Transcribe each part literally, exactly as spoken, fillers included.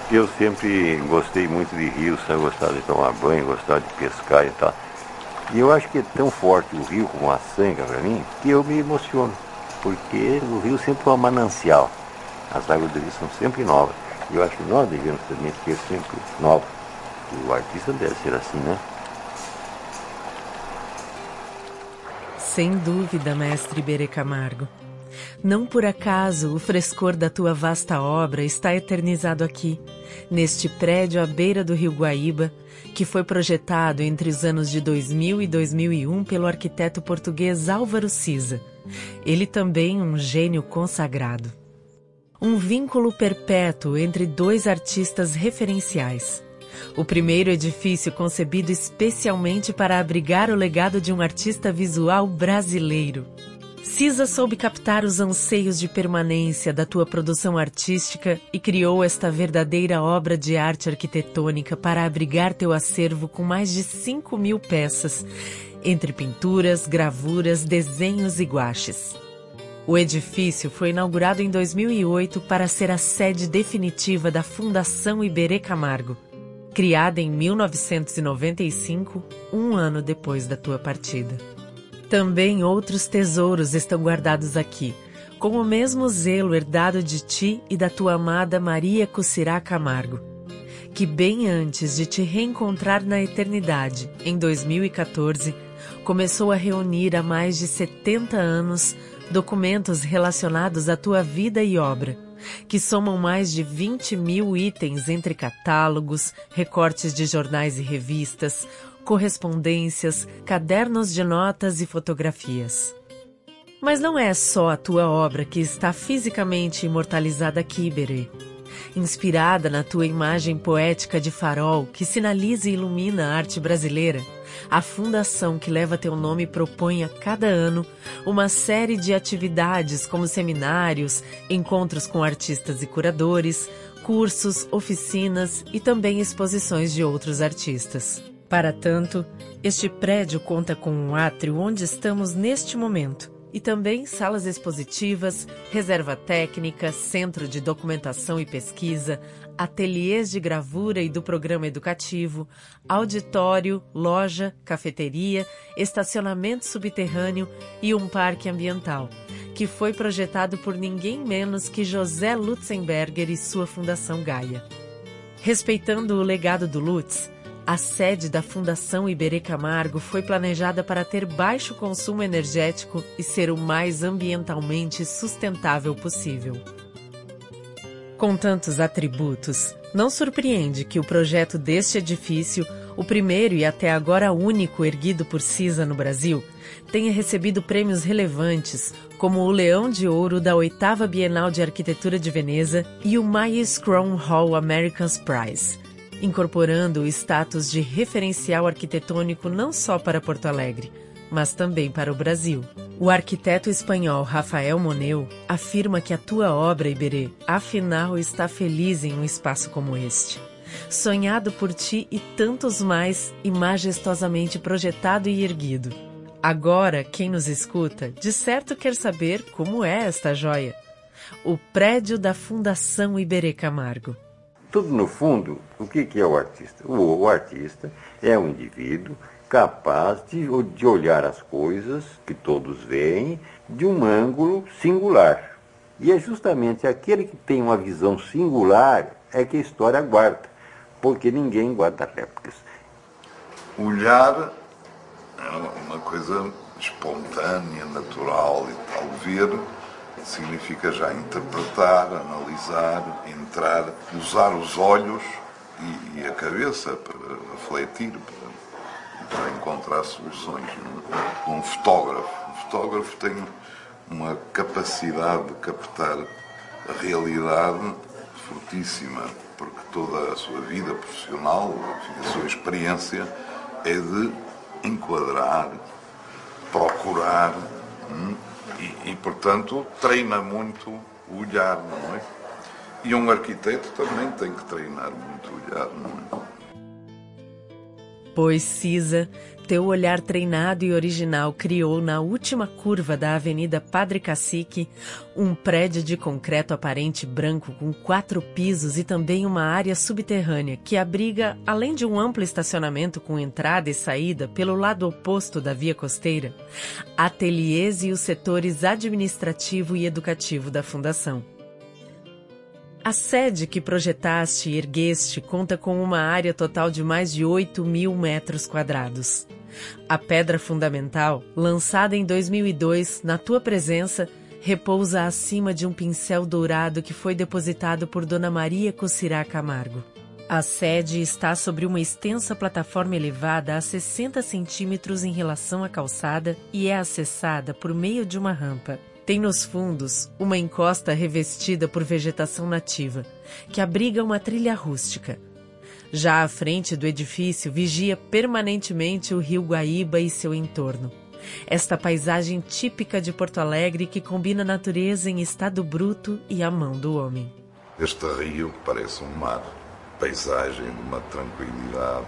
Eu sempre gostei muito de rios, eu gostava de tomar banho, gostava de pescar e tal. E eu acho que é tão forte o rio como a sanga para mim, que eu me emociono. Porque o rio sempre é um manancial. As águas do rio são sempre novas. E eu acho que nós devemos também ser sempre novos. O artista deve ser assim, né? Sem dúvida, mestre Iberê Camargo. Não por acaso o frescor da tua vasta obra está eternizado aqui, neste prédio à beira do rio Guaíba, que foi projetado entre os anos de dois mil e dois mil e um pelo arquiteto português Álvaro Siza. Ele também um gênio consagrado. Um vínculo perpétuo entre dois artistas referenciais. O primeiro edifício concebido especialmente para abrigar o legado de um artista visual brasileiro. Siza soube captar os anseios de permanência da tua produção artística e criou esta verdadeira obra de arte arquitetônica para abrigar teu acervo com mais de cinco mil peças, entre pinturas, gravuras, desenhos e guaches. O edifício foi inaugurado em dois mil e oito para ser a sede definitiva da Fundação Iberê Camargo, criada em mil novecentos e noventa e cinco, um ano depois da tua partida. Também outros tesouros estão guardados aqui, com o mesmo zelo herdado de ti e da tua amada Maria Cucirá Camargo, que bem antes de te reencontrar na eternidade, em dois mil e quatorze, começou a reunir há mais de setenta anos documentos relacionados à tua vida e obra, que somam mais de vinte mil itens entre catálogos, recortes de jornais e revistas, correspondências, cadernos de notas e fotografias. Mas não é só a tua obra que está fisicamente imortalizada aqui, Iberê. Inspirada na tua imagem poética de farol que sinaliza e ilumina a arte brasileira, a fundação que leva teu nome propõe a cada ano uma série de atividades como seminários, encontros com artistas e curadores, cursos, oficinas e também exposições de outros artistas. Para tanto, este prédio conta com um átrio onde estamos neste momento, e também salas expositivas, reserva técnica, centro de documentação e pesquisa, ateliês de gravura e do programa educativo, auditório, loja, cafeteria, estacionamento subterrâneo e um parque ambiental, que foi projetado por ninguém menos que José Lutzenberger e sua Fundação Gaia. Respeitando o legado do Lutz, a sede da Fundação Iberê Camargo foi planejada para ter baixo consumo energético e ser o mais ambientalmente sustentável possível. Com tantos atributos, não surpreende que o projeto deste edifício, o primeiro e até agora único erguido por Siza no Brasil, tenha recebido prêmios relevantes, como o Leão de Ouro da oitava Bienal de Arquitetura de Veneza e o Myers Crown Hall America's Prize, incorporando o status de referencial arquitetônico não só para Porto Alegre, mas também para o Brasil. O arquiteto espanhol Rafael Moneu afirma que a tua obra, Iberê, afinal está feliz em um espaço como este. Sonhado por ti e tantos mais e majestosamente projetado e erguido. Agora, quem nos escuta, de certo quer saber como é esta joia. O prédio da Fundação Iberê Camargo. Tudo no fundo, o que é o artista? O, o artista é um indivíduo capaz de, de olhar as coisas que todos veem de um ângulo singular. E é justamente aquele que tem uma visão singular é que a história guarda, porque ninguém guarda réplicas. Olhar é uma coisa espontânea, natural e tal. Ver significa já interpretar, analisar, entrar, usar os olhos e, e a cabeça para refletir, para, para encontrar soluções. Um, um fotógrafo. Um fotógrafo tem uma capacidade de captar a realidade fortíssima, porque toda a sua vida profissional, a sua experiência é de enquadrar, procurar, hum, E, e, portanto, treina muito o olhar, não é? E um arquiteto também tem que treinar muito o olhar, não é? Pois Siza Teu olhar treinado e original criou na última curva da Avenida Padre Cacique um prédio de concreto aparente branco com quatro pisos e também uma área subterrânea que abriga, além de um amplo estacionamento com entrada e saída pelo lado oposto da via costeira, ateliês e os setores administrativo e educativo da Fundação. A sede que projetaste e ergueste conta com uma área total de mais de oito mil metros quadrados. A pedra fundamental, lançada em dois mil e dois, na tua presença, repousa acima de um pincel dourado que foi depositado por Dona Maria Cocirá Camargo. A sede está sobre uma extensa plataforma elevada a sessenta centímetros em relação à calçada e é acessada por meio de uma rampa. Tem nos fundos uma encosta revestida por vegetação nativa, que abriga uma trilha rústica. Já à frente do edifício vigia permanentemente o rio Guaíba e seu entorno. Esta paisagem típica de Porto Alegre que combina a natureza em estado bruto e a mão do homem. Este rio parece um mar, paisagem de uma tranquilidade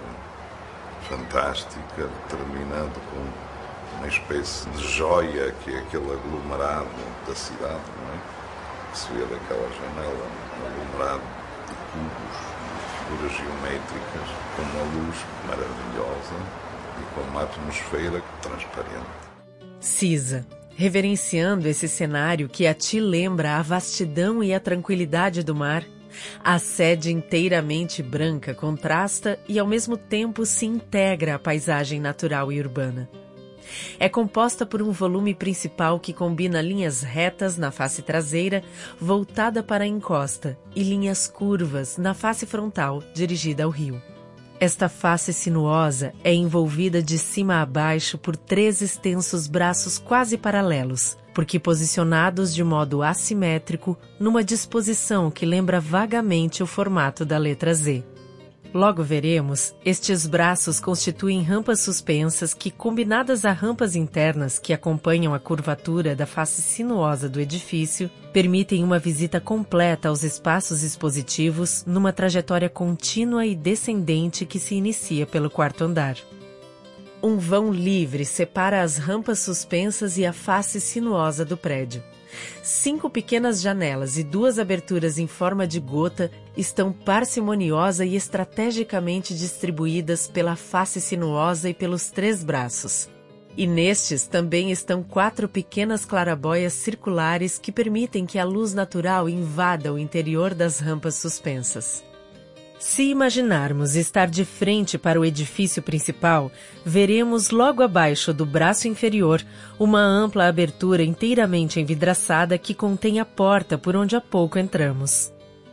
fantástica, terminando com uma espécie de joia que é aquele aglomerado da cidade, não é? Que se vê daquela janela, um aglomerado de cubos, de figuras geométricas, com uma luz maravilhosa e com uma atmosfera transparente. Cisa, reverenciando esse cenário que a ti lembra a vastidão e a tranquilidade do mar, a sede inteiramente branca contrasta e ao mesmo tempo se integra à paisagem natural e urbana. É composta por um volume principal que combina linhas retas na face traseira, voltada para a encosta, e linhas curvas na face frontal, dirigida ao rio. Esta face sinuosa é envolvida de cima a baixo por três extensos braços quase paralelos, porque posicionados de modo assimétrico numa disposição que lembra vagamente o formato da letra Z. Logo veremos, estes braços constituem rampas suspensas que, combinadas a rampas internas que acompanham a curvatura da face sinuosa do edifício, permitem uma visita completa aos espaços expositivos numa trajetória contínua e descendente que se inicia pelo quarto andar. Um vão livre separa as rampas suspensas e a face sinuosa do prédio. Cinco pequenas janelas e duas aberturas em forma de gota estão parcimoniosa e estrategicamente distribuídas pela face sinuosa e pelos três braços. E nestes também estão quatro pequenas clarabóias circulares que permitem que a luz natural invada o interior das rampas suspensas. Se imaginarmos estar de frente para o edifício principal, veremos logo abaixo do braço inferior uma ampla abertura inteiramente envidraçada que contém a porta por onde há pouco entramos.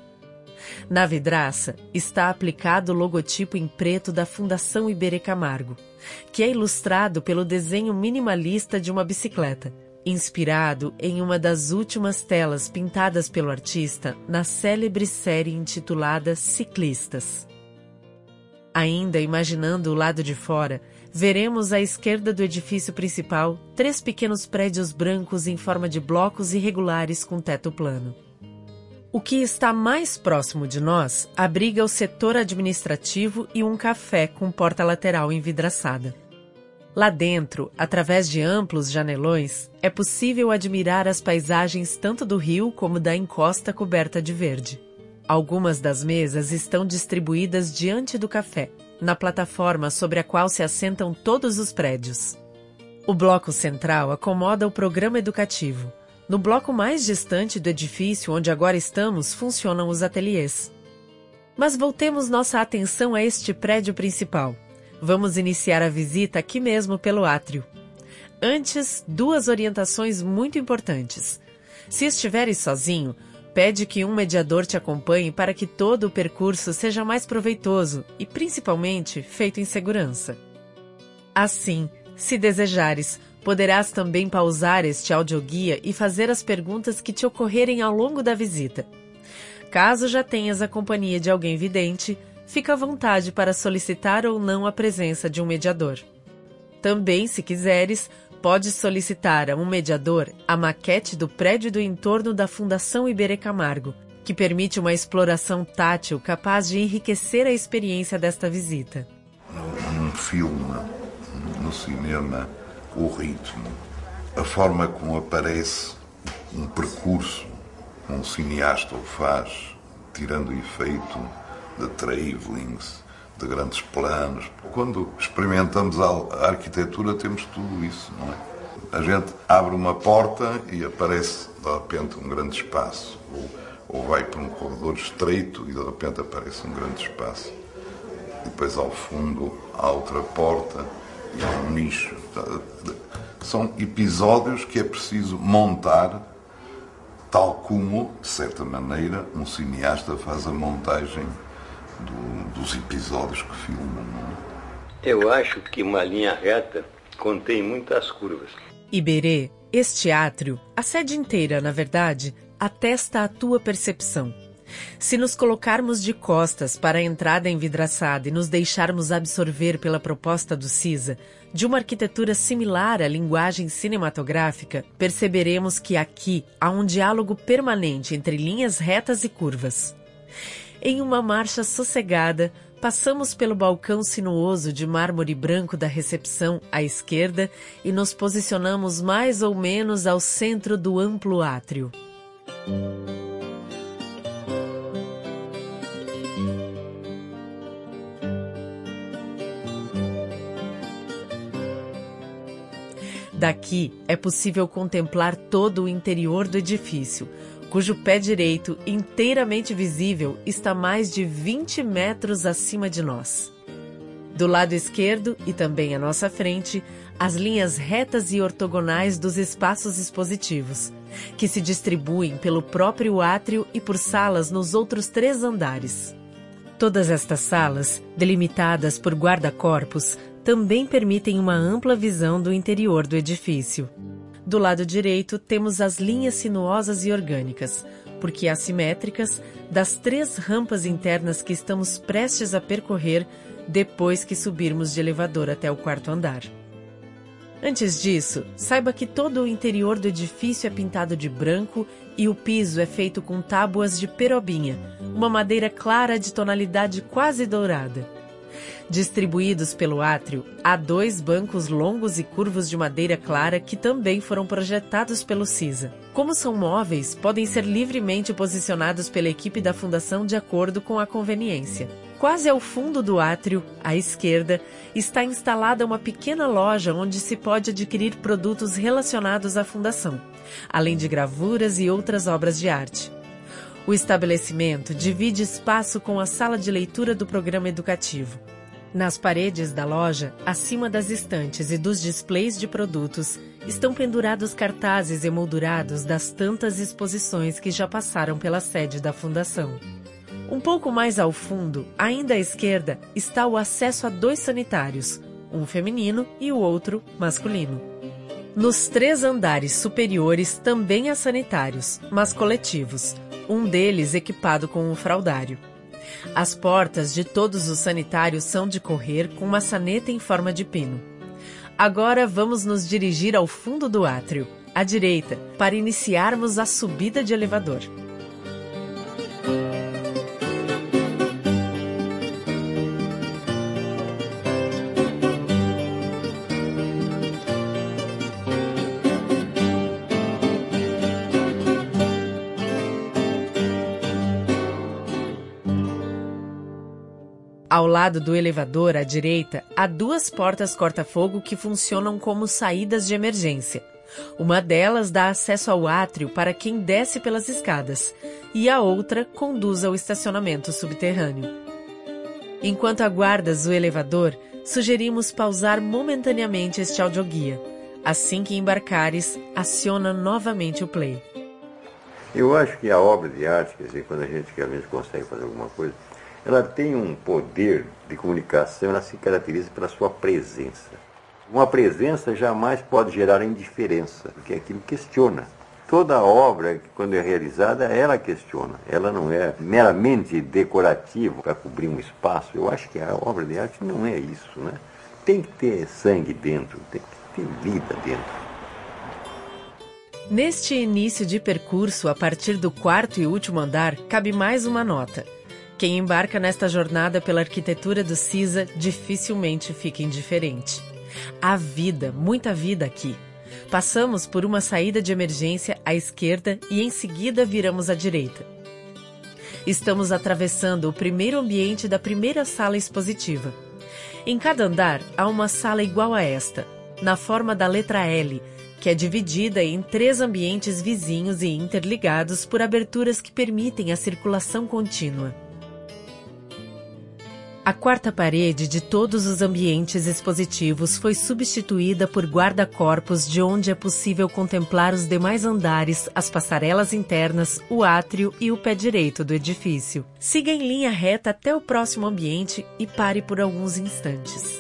Na vidraça está aplicado o logotipo em preto da Fundação Iberê Camargo, que é ilustrado pelo desenho minimalista de uma bicicleta, inspirado em uma das últimas telas pintadas pelo artista na célebre série intitulada Ciclistas. Ainda imaginando o lado de fora, veremos à esquerda do edifício principal três pequenos prédios brancos em forma de blocos irregulares com teto plano. O que está mais próximo de nós abriga o setor administrativo e um café com porta lateral envidraçada. Lá dentro, através de amplos janelões, é possível admirar as paisagens tanto do rio como da encosta coberta de verde. Algumas das mesas estão distribuídas diante do café, na plataforma sobre a qual se assentam todos os prédios. O bloco central acomoda o programa educativo. No bloco mais distante do edifício onde agora estamos, funcionam os ateliês. Mas voltemos nossa atenção a este prédio principal. Vamos iniciar a visita aqui mesmo pelo átrio. Antes, duas orientações muito importantes. Se estiveres sozinho, pede que um mediador te acompanhe para que todo o percurso seja mais proveitoso e, principalmente, feito em segurança. Assim, se desejares, poderás também pausar este audioguia e fazer as perguntas que te ocorrerem ao longo da visita. Caso já tenhas a companhia de alguém vidente, fica à vontade para solicitar ou não a presença de um mediador. Também, se quiseres, podes solicitar a um mediador a maquete do prédio do entorno da Fundação Iberê Camargo, que permite uma exploração tátil capaz de enriquecer a experiência desta visita. Um filme cinema o ritmo, a forma como aparece um percurso, um cineasta o faz, tirando efeito de travelings, de grandes planos. Quando experimentamos a arquitetura temos tudo isso, não é? A gente abre uma porta e aparece de repente um grande espaço, ou, ou vai por um corredor estreito e de repente aparece um grande espaço. E depois ao fundo há outra porta e há um nicho. São episódios que é preciso montar, tal como, de certa maneira, um cineasta faz a montagem do, dos episódios que filma. Não é? Eu acho que uma linha reta contém muitas curvas. Iberê, este átrio, a sede inteira, na verdade, atesta a tua percepção. Se nos colocarmos de costas para a entrada envidraçada e nos deixarmos absorver pela proposta do Cisa, de uma arquitetura similar à linguagem cinematográfica, perceberemos que aqui há um diálogo permanente entre linhas retas e curvas. Em uma marcha sossegada, passamos pelo balcão sinuoso de mármore branco da recepção à esquerda e nos posicionamos mais ou menos ao centro do amplo átrio. Daqui é possível contemplar todo o interior do edifício, cujo pé direito, inteiramente visível, está mais de vinte metros acima de nós. Do lado esquerdo e também à nossa frente, as linhas retas e ortogonais dos espaços expositivos, que se distribuem pelo próprio átrio e por salas nos outros três andares. Todas estas salas, delimitadas por guarda-corpos, também permitem uma ampla visão do interior do edifício. Do lado direito, temos as linhas sinuosas e orgânicas, porque assimétricas, das três rampas internas que estamos prestes a percorrer depois que subirmos de elevador até o quarto andar. Antes disso, saiba que todo o interior do edifício é pintado de branco e o piso é feito com tábuas de perobinha, uma madeira clara de tonalidade quase dourada. Distribuídos pelo átrio, há dois bancos longos e curvos de madeira clara que também foram projetados pelo Cisa. Como são móveis, podem ser livremente posicionados pela equipe da Fundação de acordo com a conveniência. Quase ao fundo do átrio, à esquerda, está instalada uma pequena loja onde se pode adquirir produtos relacionados à Fundação, além de gravuras e outras obras de arte. O estabelecimento divide espaço com a sala de leitura do programa educativo. Nas paredes da loja, acima das estantes e dos displays de produtos, estão pendurados cartazes emoldurados das tantas exposições que já passaram pela sede da Fundação. Um pouco mais ao fundo, ainda à esquerda, está o acesso a dois sanitários, um feminino e o outro masculino. Nos três andares superiores também há sanitários, mas coletivos, um deles equipado com um fraldário. As portas de todos os sanitários são de correr com maçaneta em forma de pino. Agora vamos nos dirigir ao fundo do átrio, à direita, para iniciarmos a subida de elevador. Ao lado do elevador, à direita, há duas portas corta-fogo que funcionam como saídas de emergência. Uma delas dá acesso ao átrio para quem desce pelas escadas, e a outra conduz ao estacionamento subterrâneo. Enquanto aguardas o elevador, sugerimos pausar momentaneamente este audioguia. Assim que embarcares, aciona novamente o play. Eu acho que a obra de arte, quer dizer, quando a gente realmente consegue fazer alguma coisa, ela tem um poder de comunicação, ela se caracteriza pela sua presença. Uma presença jamais pode gerar indiferença, porque aquilo questiona. Toda obra, quando é realizada, ela questiona. Ela não é meramente decorativa para cobrir um espaço. Eu acho que a obra de arte não é isso, né? Tem que ter sangue dentro, tem que ter vida dentro. Neste início de percurso, a partir do quarto e último andar, cabe mais uma nota. Quem embarca nesta jornada pela arquitetura do Cisa dificilmente fica indiferente. Há vida, muita vida aqui. Passamos por uma saída de emergência à esquerda e em seguida viramos à direita. Estamos atravessando o primeiro ambiente da primeira sala expositiva. Em cada andar há uma sala igual a esta, na forma da letra L, que é dividida em três ambientes vizinhos e interligados por aberturas que permitem a circulação contínua. A quarta parede de todos os ambientes expositivos foi substituída por guarda-corpos, de onde é possível contemplar os demais andares, as passarelas internas, o átrio e o pé direito do edifício. Siga em linha reta até o próximo ambiente e pare por alguns instantes.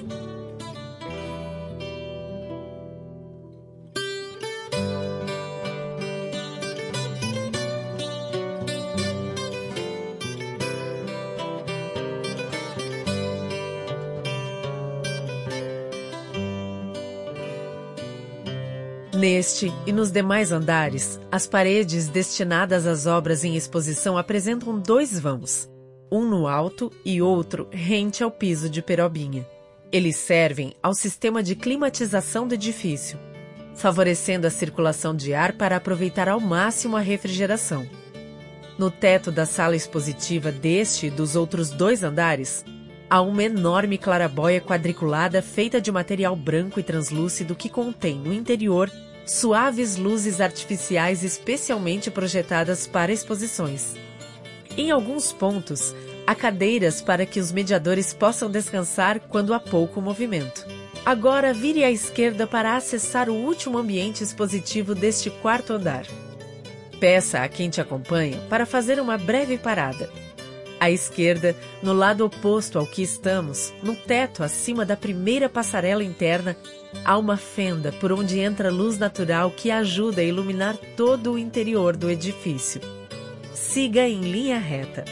Neste e nos demais andares, as paredes destinadas às obras em exposição apresentam dois vãos, um no alto e outro rente ao piso de perobinha. Eles servem ao sistema de climatização do edifício, favorecendo a circulação de ar para aproveitar ao máximo a refrigeração. No teto da sala expositiva deste e dos outros dois andares, há uma enorme clarabóia quadriculada feita de material branco e translúcido que contém no interior suaves luzes artificiais especialmente projetadas para exposições. Em alguns pontos, há cadeiras para que os mediadores possam descansar quando há pouco movimento. Agora vire à esquerda para acessar o último ambiente expositivo deste quarto andar. Peça a quem te acompanha para fazer uma breve parada. À esquerda, no lado oposto ao que estamos, no teto acima da primeira passarela interna, há uma fenda por onde entra luz natural que ajuda a iluminar todo o interior do edifício. Siga em linha reta.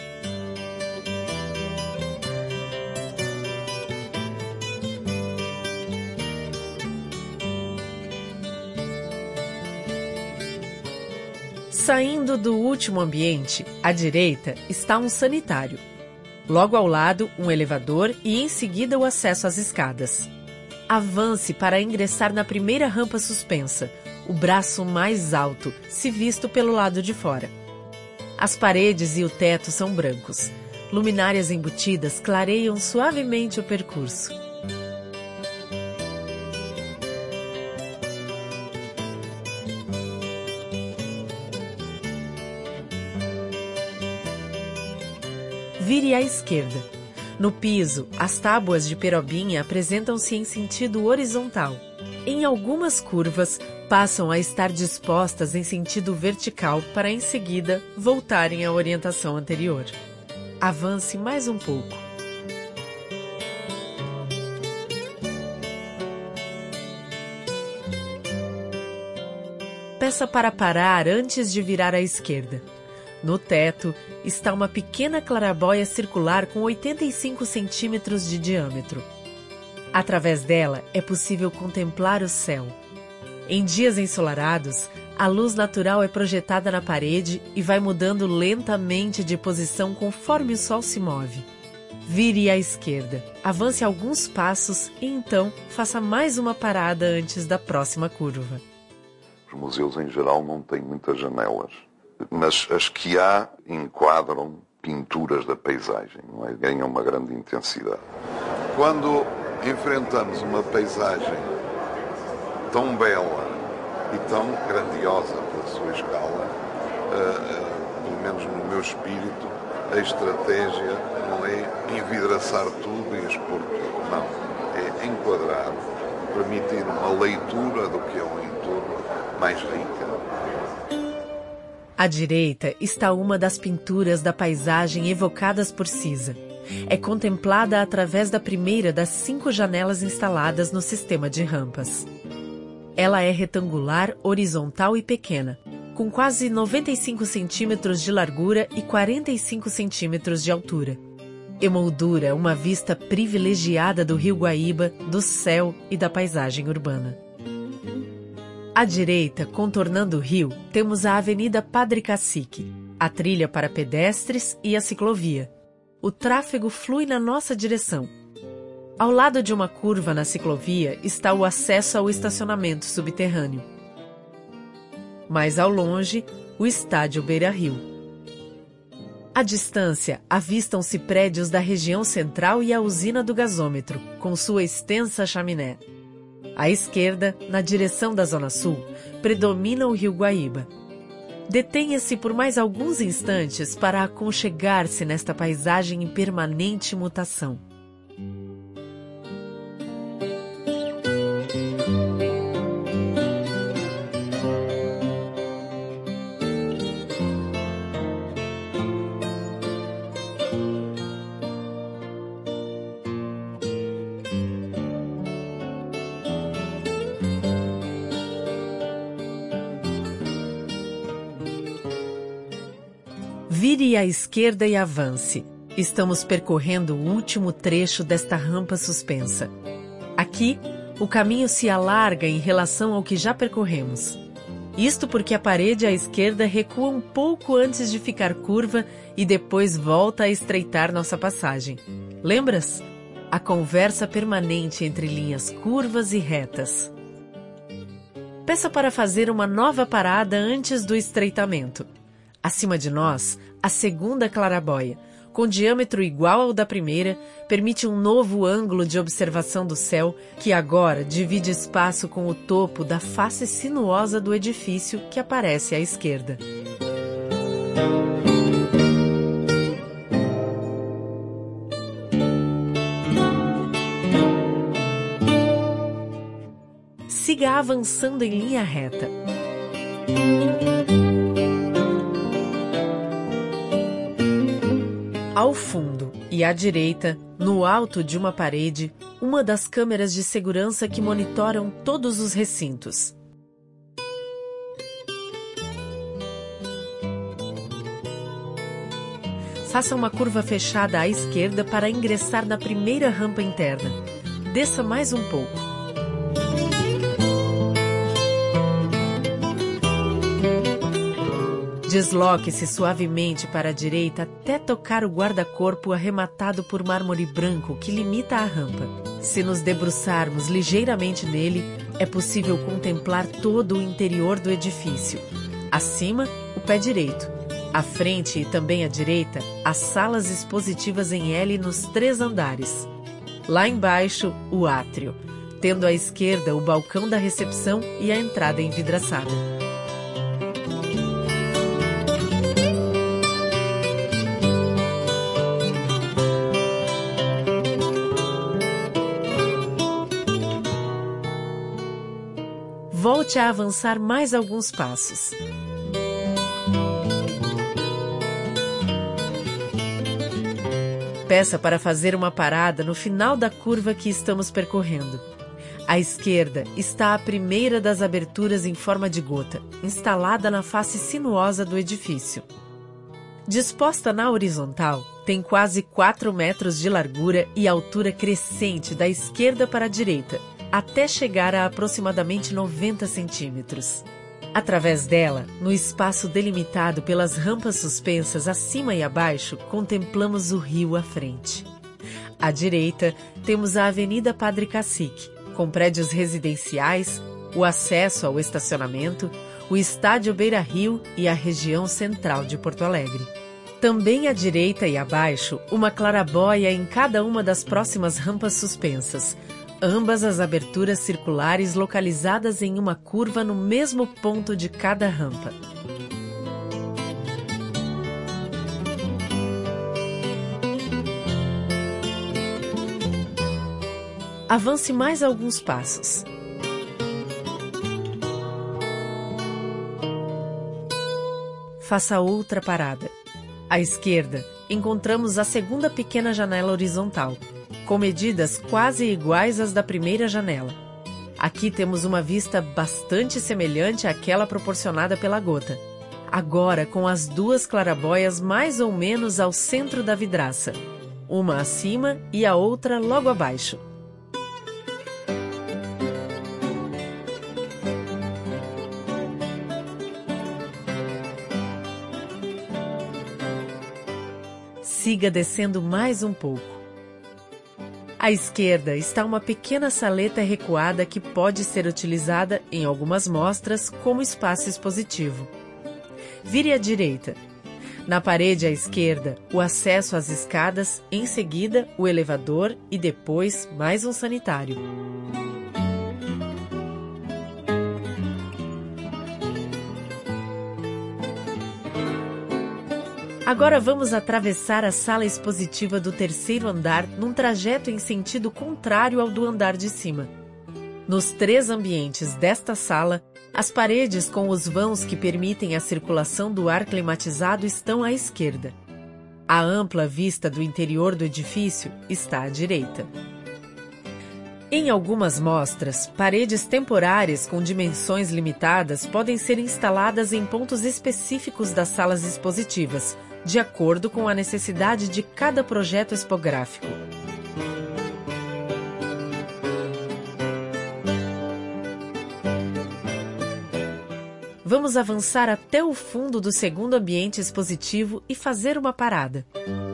Saindo do último ambiente, à direita está um sanitário. Logo ao lado, um elevador e em seguida o acesso às escadas. Avance para ingressar na primeira rampa suspensa, o braço mais alto, se visto pelo lado de fora. As paredes e o teto são brancos. Luminárias embutidas clareiam suavemente o percurso. Vire à esquerda. No piso, as tábuas de perobinha apresentam-se em sentido horizontal. Em algumas curvas, passam a estar dispostas em sentido vertical para, em seguida, voltarem à orientação anterior. Avance mais um pouco. Peça para parar antes de virar à esquerda. No teto está uma pequena clarabóia circular com oitenta e cinco centímetros de diâmetro. Através dela é possível contemplar o céu. Em dias ensolarados, a luz natural é projetada na parede e vai mudando lentamente de posição conforme o sol se move. Vire à esquerda, avance alguns passos e então faça mais uma parada antes da próxima curva. Os museus em geral não têm muitas janelas, mas as que há enquadram pinturas da paisagem, não é? Ganham uma grande intensidade. Quando enfrentamos uma paisagem tão bela e tão grandiosa pela sua escala, uh, uh, pelo menos no meu espírito, a estratégia não é envidraçar tudo e expor tudo, não. É enquadrar, permitir uma leitura do que é o entorno mais rica. À direita está uma das pinturas da paisagem evocadas por Cisa. É contemplada através da primeira das cinco janelas instaladas no sistema de rampas. Ela é retangular, horizontal e pequena, com quase noventa e cinco centímetros de largura e quarenta e cinco centímetros de altura. Emoldura uma vista privilegiada do rio Guaíba, do céu e da paisagem urbana. À direita, contornando o rio, temos a Avenida Padre Cacique, a trilha para pedestres e a ciclovia. O tráfego flui na nossa direção. Ao lado de uma curva na ciclovia está o acesso ao estacionamento subterrâneo. Mais ao longe, o estádio Beira-Rio. À distância, avistam-se prédios da região central e a usina do gasômetro, com sua extensa chaminé. À esquerda, na direção da Zona Sul, predomina o rio Guaíba. Detenha-se por mais alguns instantes para aconchegar-se nesta paisagem em permanente mutação. Vire à esquerda e avance. Estamos percorrendo o último trecho desta rampa suspensa. Aqui, o caminho se alarga em relação ao que já percorremos. Isto porque a parede à esquerda recua um pouco antes de ficar curva e depois volta a estreitar nossa passagem. Lembras? A conversa permanente entre linhas curvas e retas. Peça para fazer uma nova parada antes do estreitamento. Acima de nós, a segunda clarabóia, com diâmetro igual ao da primeira, permite um novo ângulo de observação do céu que agora divide espaço com o topo da face sinuosa do edifício que aparece à esquerda. Siga avançando em linha reta. Ao fundo e à direita, no alto de uma parede, uma das câmeras de segurança que monitoram todos os recintos. Faça uma curva fechada à esquerda para ingressar na primeira rampa interna. Desça mais um pouco. Desloque-se suavemente para a direita até tocar o guarda-corpo arrematado por mármore branco que limita a rampa. Se nos debruçarmos ligeiramente nele, é possível contemplar todo o interior do edifício. Acima, o pé direito. À frente e também à direita, as salas expositivas em L nos três andares. Lá embaixo, o átrio, tendo à esquerda o balcão da recepção e a entrada envidraçada. Volte a avançar mais alguns passos. Peça para fazer uma parada no final da curva que estamos percorrendo. À esquerda está a primeira das aberturas em forma de gota, instalada na face sinuosa do edifício. Disposta na horizontal, tem quase quatro metros de largura e altura crescente da esquerda para a direita, até chegar a aproximadamente noventa centímetros. Através dela, no espaço delimitado pelas rampas suspensas acima e abaixo, contemplamos o rio à frente. À direita, temos a Avenida Padre Cacique, com prédios residenciais, o acesso ao estacionamento, o estádio Beira-Rio e a região central de Porto Alegre. Também à direita e abaixo, uma clarabóia em cada uma das próximas rampas suspensas, ambas as aberturas circulares localizadas em uma curva no mesmo ponto de cada rampa. Avance mais alguns passos. Faça outra parada. À esquerda, encontramos a segunda pequena janela horizontal, com medidas quase iguais às da primeira janela. Aqui temos uma vista bastante semelhante àquela proporcionada pela gota, agora com as duas clarabóias mais ou menos ao centro da vidraça, uma acima e a outra logo abaixo. Siga descendo mais um pouco. À esquerda está uma pequena saleta recuada que pode ser utilizada em algumas mostras como espaço expositivo. Vire à direita. Na parede à esquerda, o acesso às escadas, em seguida o elevador e depois mais um sanitário. Agora vamos atravessar a sala expositiva do terceiro andar num trajeto em sentido contrário ao do andar de cima. Nos três ambientes desta sala, as paredes com os vãos que permitem a circulação do ar climatizado estão à esquerda. A ampla vista do interior do edifício está à direita. Em algumas mostras, paredes temporárias com dimensões limitadas podem ser instaladas em pontos específicos das salas expositivas, de acordo com a necessidade de cada projeto expográfico. Vamos avançar até o fundo do segundo ambiente expositivo e fazer uma parada.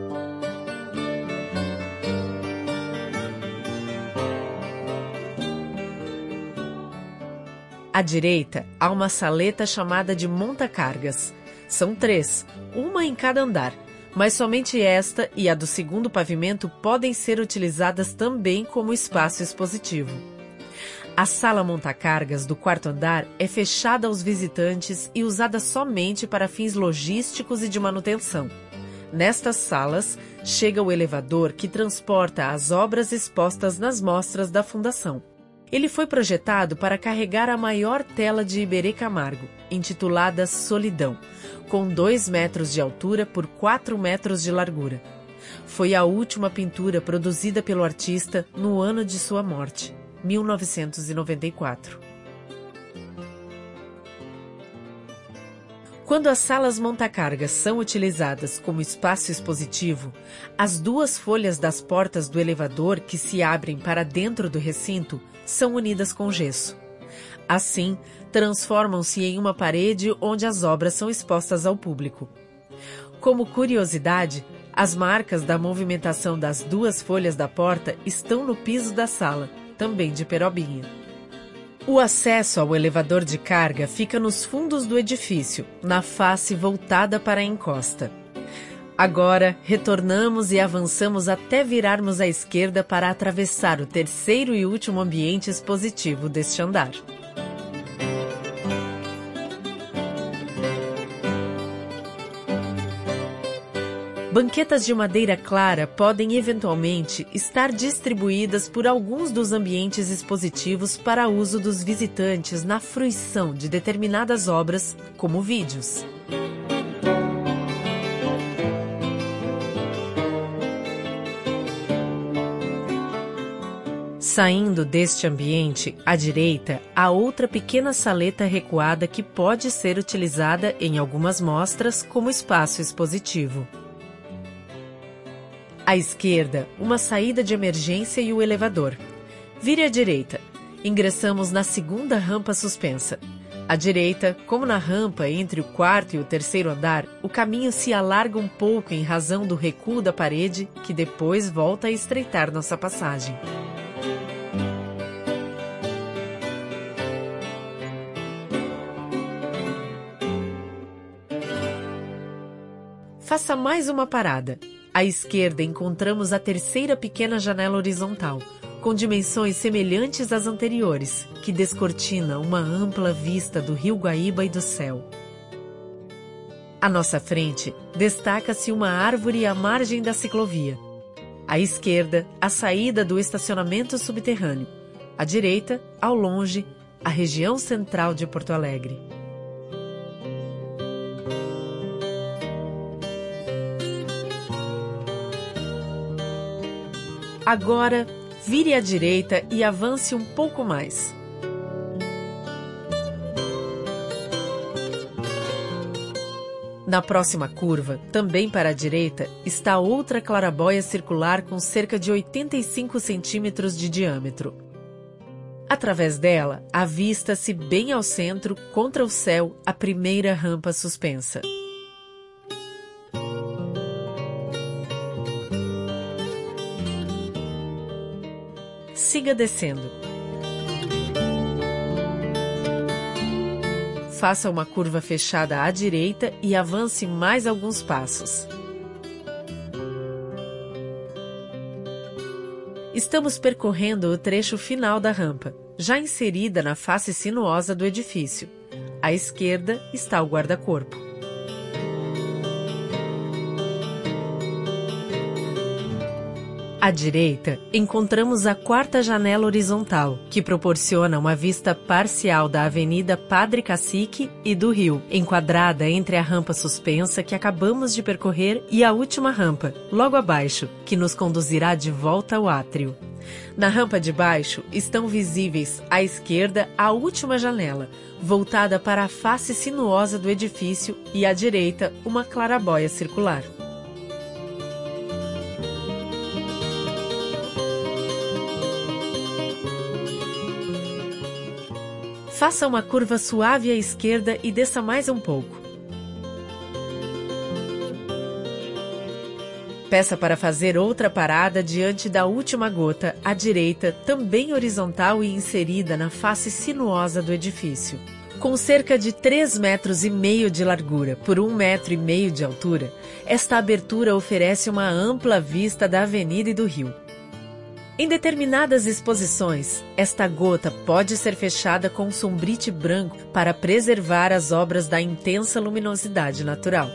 À direita, há uma saleta chamada de monta-cargas. São três, uma em cada andar, mas somente esta e a do segundo pavimento podem ser utilizadas também como espaço expositivo. A sala monta-cargas do quarto andar é fechada aos visitantes e usada somente para fins logísticos e de manutenção. Nestas salas, chega o elevador que transporta as obras expostas nas mostras da Fundação. Ele foi projetado para carregar a maior tela de Iberê Camargo, intitulada Solidão, com dois metros de altura por quatro metros de largura. Foi a última pintura produzida pelo artista no ano de sua morte, mil novecentos e noventa e quatro. Quando as salas montacargas são utilizadas como espaço expositivo, as duas folhas das portas do elevador que se abrem para dentro do recinto são unidas com gesso. Assim, transformam-se em uma parede onde as obras são expostas ao público. Como curiosidade, as marcas da movimentação das duas folhas da porta estão no piso da sala, também de perobinha. O acesso ao elevador de carga fica nos fundos do edifício, na face voltada para a encosta. Agora, retornamos e avançamos até virarmos à esquerda para atravessar o terceiro e último ambiente expositivo deste andar. Banquetas de madeira clara podem eventualmente estar distribuídas por alguns dos ambientes expositivos para uso dos visitantes na fruição de determinadas obras, como vídeos. Saindo deste ambiente, à direita, há outra pequena saleta recuada que pode ser utilizada em algumas mostras como espaço expositivo. À esquerda, uma saída de emergência e o elevador. Vire à direita. Ingressamos na segunda rampa suspensa. À direita, como na rampa entre o quarto e o terceiro andar, o caminho se alarga um pouco em razão do recuo da parede, que depois volta a estreitar nossa passagem. Faça mais uma parada. À esquerda encontramos a terceira pequena janela horizontal, com dimensões semelhantes às anteriores, que descortina uma ampla vista do rio Guaíba e do céu. À nossa frente, destaca-se uma árvore à margem da ciclovia. À esquerda, a saída do estacionamento subterrâneo. À direita, ao longe, a região central de Porto Alegre. Agora, vire à direita e avance um pouco mais. Na próxima curva, também para a direita, está outra clarabóia circular com cerca de oitenta e cinco centímetros de diâmetro. Através dela, avista-se bem ao centro, contra o céu, a primeira rampa suspensa. siga descendo. Faça uma curva fechada à direita e avance mais alguns passos. Estamos percorrendo o trecho final da rampa, já inserida na face sinuosa do edifício. À esquerda está o guarda-corpo. À direita, encontramos a quarta janela horizontal, que proporciona uma vista parcial da Avenida Padre Cacique e do rio, enquadrada entre a rampa suspensa que acabamos de percorrer e a última rampa, logo abaixo, que nos conduzirá de volta ao átrio. Na rampa de baixo estão visíveis à esquerda a última janela, voltada para a face sinuosa do edifício, e à direita uma clarabóia circular. Faça uma curva suave à esquerda e desça mais um pouco. Peça para fazer outra parada diante da última gota, à direita, também horizontal e inserida na face sinuosa do edifício. Com cerca de três metros e meio de largura por um metro e meio de altura, esta abertura oferece uma ampla vista da avenida e do rio. Em determinadas exposições, esta gota pode ser fechada com sombrite branco para preservar as obras da intensa luminosidade natural.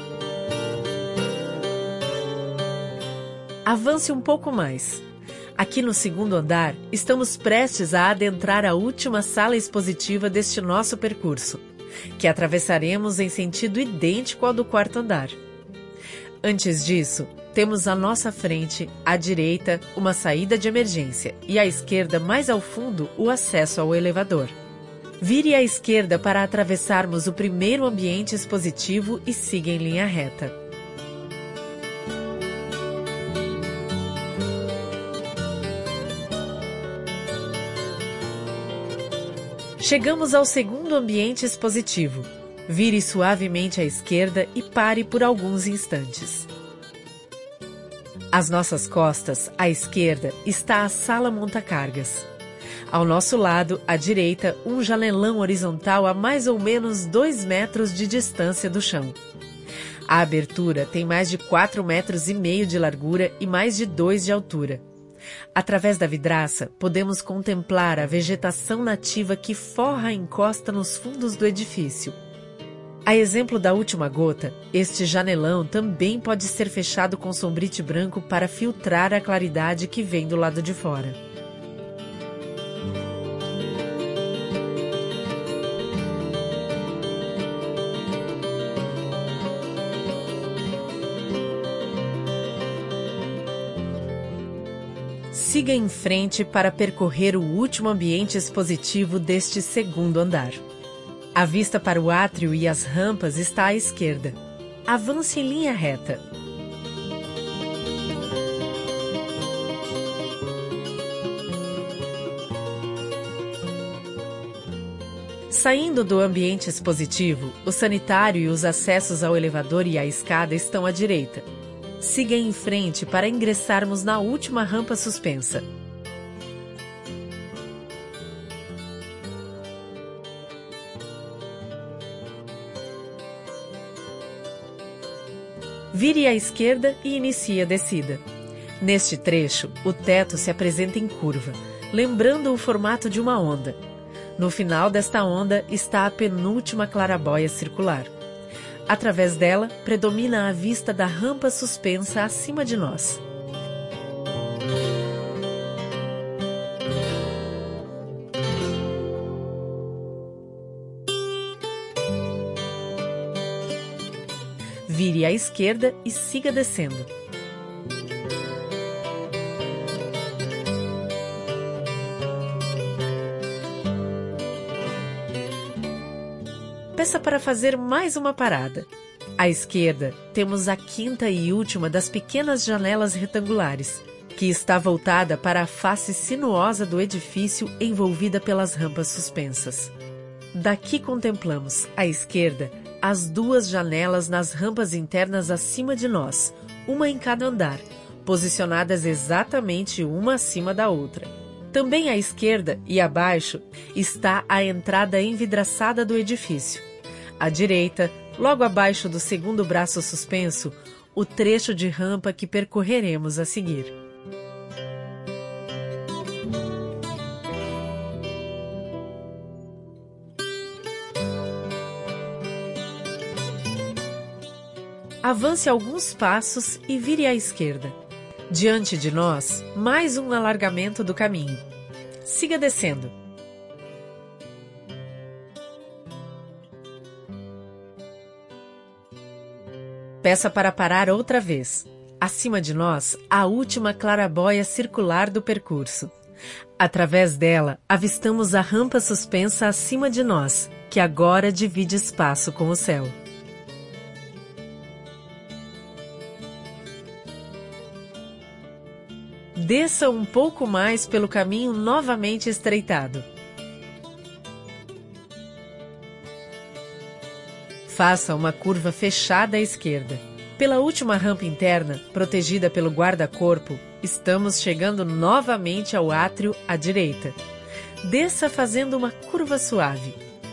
Avance um pouco mais. Aqui no segundo andar, estamos prestes a adentrar a última sala expositiva deste nosso percurso, que atravessaremos em sentido idêntico ao do quarto andar. Antes disso, temos à nossa frente, à direita, uma saída de emergência e à esquerda, mais ao fundo, o acesso ao elevador. Vire à esquerda para atravessarmos o primeiro ambiente expositivo e siga em linha reta. Chegamos ao segundo ambiente expositivo. Vire suavemente à esquerda e pare por alguns instantes. Às nossas costas, à esquerda, está a sala monta-cargas. Ao nosso lado, à direita, um janelão horizontal a mais ou menos dois metros de distância do chão. A abertura tem mais de quatro metros e meio de largura e mais de dois de altura. Através da vidraça, podemos contemplar a vegetação nativa que forra a encosta nos fundos do edifício. A exemplo da última gota, este janelão também pode ser fechado com sombrite branco para filtrar a claridade que vem do lado de fora. Siga em frente para percorrer o último ambiente expositivo deste segundo andar. A vista para o átrio e as rampas está à esquerda. Avance em linha reta. Saindo do ambiente expositivo, o sanitário e os acessos ao elevador e à escada estão à direita. Siga em frente para ingressarmos na última rampa suspensa. Vire à esquerda e inicie a descida. Neste trecho, o teto se apresenta em curva, lembrando o formato de uma onda. No final desta onda está a penúltima clarabóia circular. Através dela, predomina a vista da rampa suspensa acima de nós. Vire à esquerda e siga descendo. Peça para fazer mais uma parada. À esquerda, temos a quinta e última das pequenas janelas retangulares, que está voltada para a face sinuosa do edifício envolvida pelas rampas suspensas. Daqui contemplamos, à esquerda, as duas janelas nas rampas internas acima de nós, uma em cada andar, posicionadas exatamente uma acima da outra. Também à esquerda e abaixo está a entrada envidraçada do edifício. À direita, logo abaixo do segundo braço suspenso, o trecho de rampa que percorreremos a seguir. Avance alguns passos e vire à esquerda. Diante de nós, mais um alargamento do caminho. Siga descendo. Peça para parar outra vez. Acima de nós, a última clarabóia circular do percurso. Através dela, avistamos a rampa suspensa acima de nós, que agora divide espaço com o céu. Desça um pouco mais pelo caminho novamente estreitado. Faça uma curva fechada à esquerda. Pela última rampa interna, protegida pelo guarda-corpo, estamos chegando novamente ao átrio à direita. Desça fazendo uma curva suave.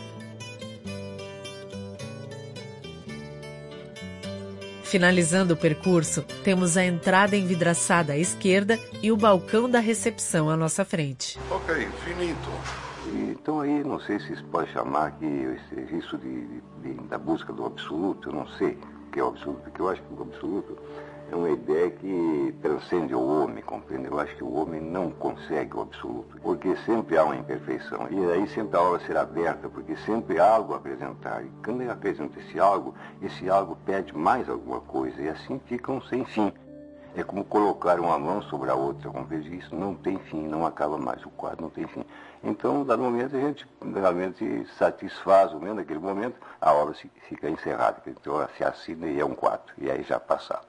Finalizando o percurso, temos a entrada envidraçada à esquerda e o balcão da recepção à nossa frente. Ok, finito. Então aí, não sei se isso pode chamar que esse, isso de, de, da busca do absoluto, eu não sei o que é o absoluto, porque eu acho que o absoluto é uma ideia que transcende o homem, compreende? Eu acho que o homem não consegue o absoluto, porque sempre há uma imperfeição, e aí sempre a obra será aberta, porque sempre há algo a apresentar, e quando ele apresenta esse algo, esse algo pede mais alguma coisa, e assim ficam sem fim. É como colocar uma mão sobre a outra, como vejo isso, não tem fim, não acaba mais, o quadro não tem fim. Então, dado momento, a gente realmente satisfaz o momento, naquele momento, a obra fica encerrada. Então, ela se assina e é um quadro, e aí já passado.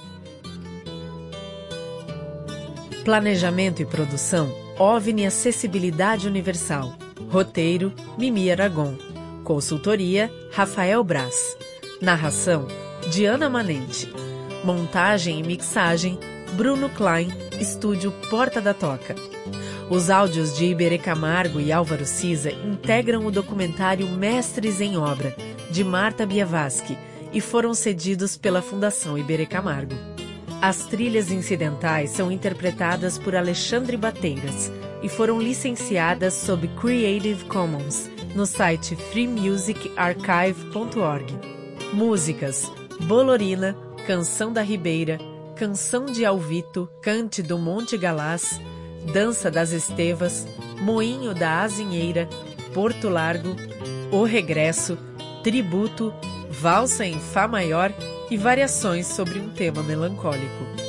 Planejamento e produção, OVNI Acessibilidade Universal. Roteiro, Mimi Aragon. Consultoria, Rafael Braz. Narração, Diana Manente. Montagem e mixagem, Bruno Klein, Estúdio Porta da Toca. Os áudios de Iberê Camargo e Álvaro Siza integram o documentário Mestres em Obra, de Marta Biavaschi, e foram cedidos pela Fundação Iberê Camargo. As trilhas incidentais são interpretadas por Alexandre Bateiras e foram licenciadas sob Creative Commons no site free music archive ponto org. Músicas: Bolorina, Canção da Ribeira, Canção de Alvito, Cante do Monte Galás, Dança das Estevas, Moinho da Azinheira, Porto Largo, O Regresso, Tributo, Valsa em Fá maior e variações sobre um tema melancólico.